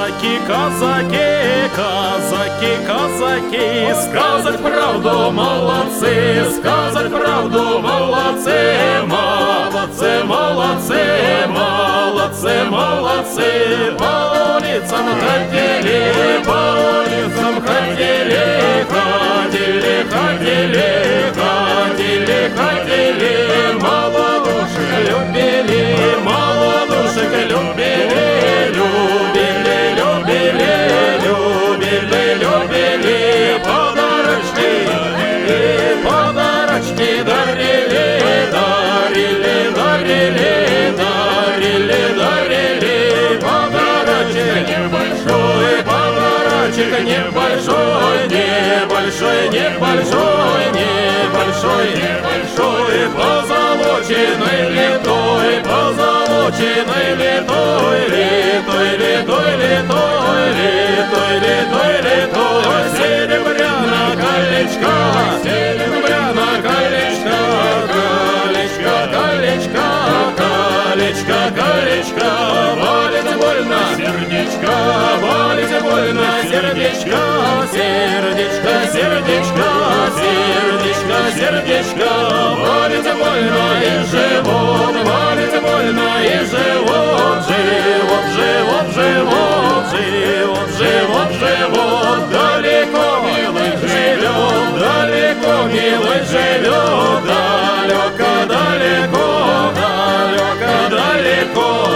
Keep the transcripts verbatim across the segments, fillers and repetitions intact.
Казаки, казаки, казаки, казаки, сказать правду молодцы, сказать правду молодцы, молодцы, молодцы, молодцы, молодцы. По улицам ходили, по улицам ходили, ходили, ходили, ходили, ходили, молодушек любили, молодушек любили, любили, любили, любили, любили, подарочки, и подарочки дарили, дарили, дарили, дарили, дарили, подарочек небольшой, подарочек небольшой, небольшой, небольшой, небольшой, небольшой, позолоченной литой, позолоченной литой, литой, литой, литой, литой, литой, литой, серебряна колечко, серебряна колечко, колечко, колечко, колечко, колечко, болит больно сердечко, болит больно сердечко, сердечко, сердечко, сердечко, сердечко, болит больно и живот, болит больно и живот, живот, живот, живот, живот, живот, живот, далеко милый живет, далеко милый живет, далеко, далеко, далеко, далеко.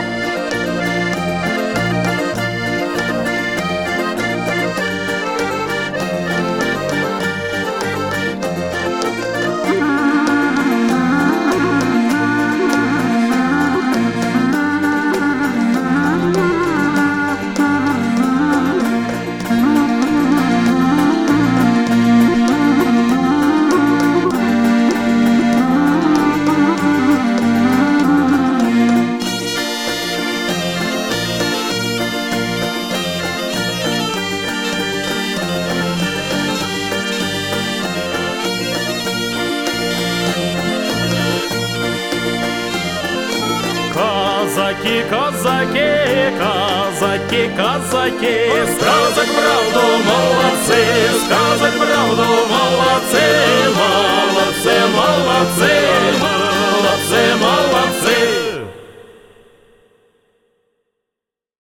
Казаки, казаки, казаки, казаки, сказать правду молодцы, сказать правду молодцы, молодцы, молодцы, молодцы.